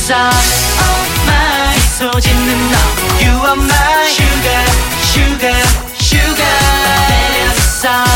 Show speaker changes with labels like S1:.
S1: Oh my 미소 짓는 너 You are my sugar, sugar, sugar. 내렸어